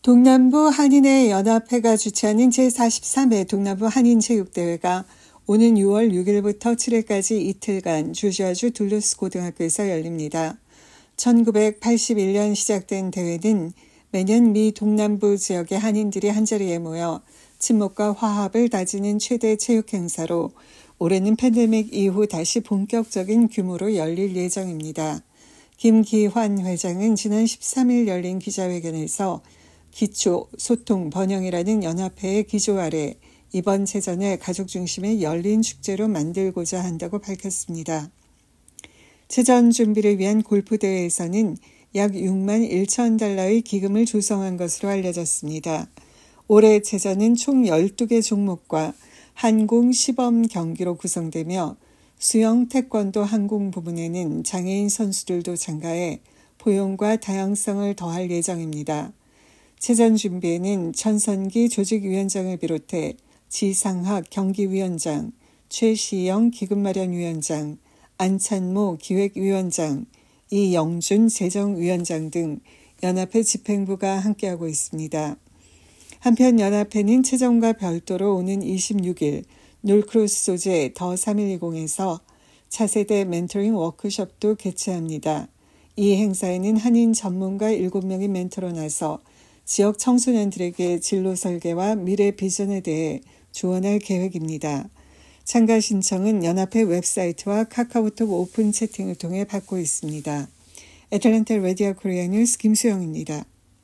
동남부 한인회 연합회가 주최하는 제43회 동남부 한인체육대회가 오는 6월 6일부터 7일까지 이틀간 조지아주 둘루스 고등학교에서 열립니다. 1981년 시작된 대회는 매년 미 동남부 지역의 한인들이 한자리에 모여 친목과 화합을 다지는 최대 체육 행사로 올해는 팬데믹 이후 다시 본격적인 규모로 열릴 예정입니다. 김기환 회장은 지난 13일 열린 기자회견에서 기초, 소통, 번영이라는 연합회의 기조 아래 이번 체전을 가족 중심의 열린 축제로 만들고자 한다고 밝혔습니다. 체전 준비를 위한 골프대회에서는 약 6만 1천 달러의 기금을 조성한 것으로 알려졌습니다. 올해 체전은 총 12개 종목과 항공 시범 경기로 구성되며 수영, 태권도, 항공 부분에는 장애인 선수들도 참가해 포용과 다양성을 더할 예정입니다. 체전 준비에는 전선기 조직위원장을 비롯해 지상학 경기위원장, 최시영 기금마련위원장, 안찬모 기획위원장, 이영준 재정위원장 등 연합회 집행부가 함께하고 있습니다. 한편 연합회는 체전과 별도로 오는 26일 놀크로스 소재 더 3120에서 차세대 멘토링 워크숍도 개최합니다. 이 행사에는 한인 전문가 7명이 멘토로 나서 지역 청소년들에게 진로 설계와 미래 비전에 대해 조언할 계획입니다. 참가 신청은 연합회 웹사이트와 카카오톡 오픈 채팅을 통해 받고 있습니다. 애틀랜타 라디오 코리아 뉴스 김수영입니다.